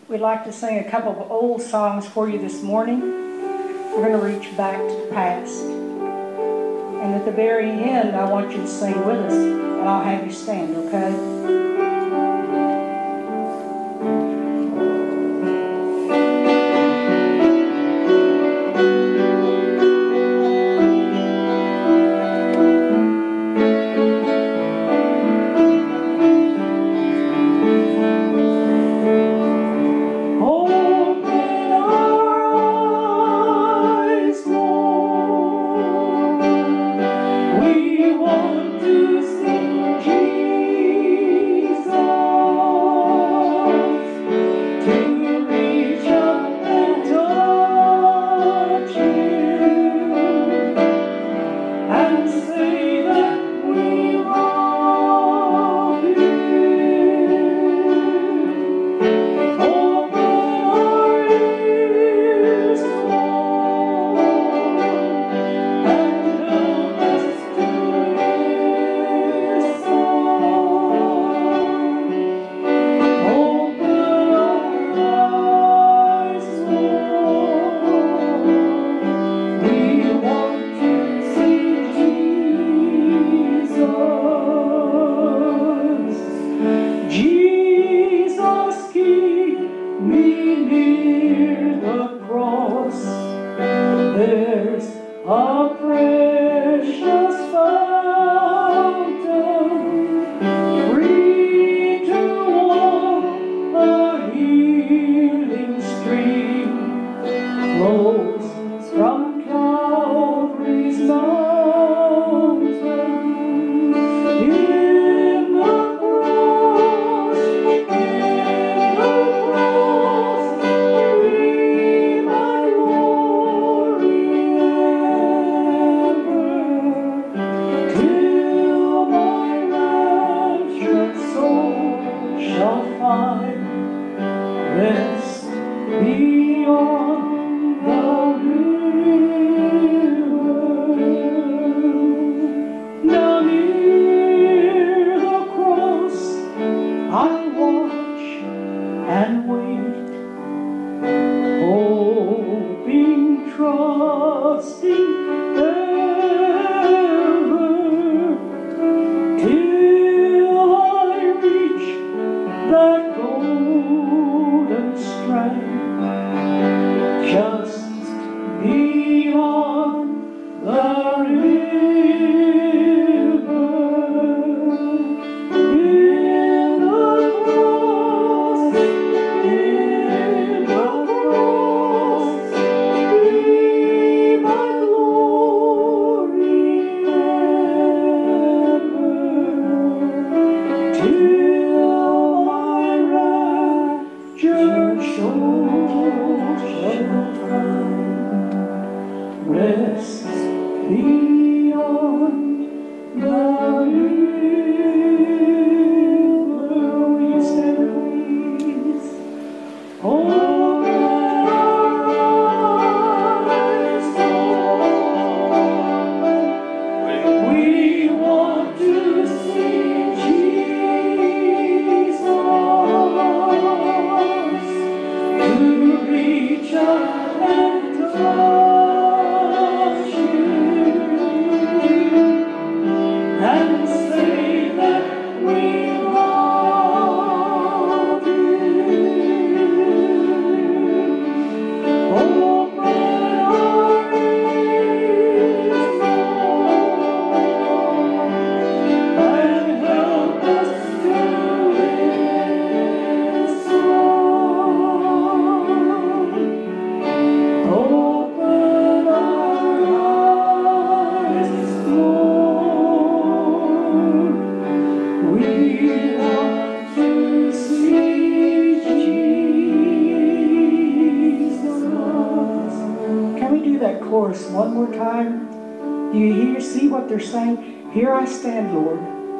We'd like to sing a couple of old songs for you this morning. We're going to reach back to the past. And at the very end, I want you to sing with us, and I'll have you stand, okay? One more time. Do you see what they're saying? Here I stand, Lord.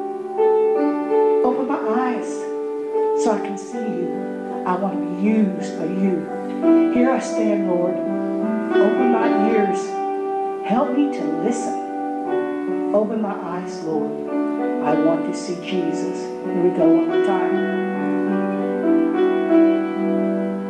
Open my eyes so I can see you. I want to be used by you. Here I stand, Lord. Open my ears. Help me to listen. Open my eyes, Lord. I want to see Jesus. Here we go one more time.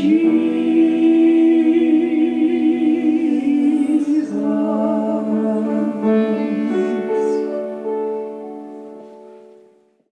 Jesus.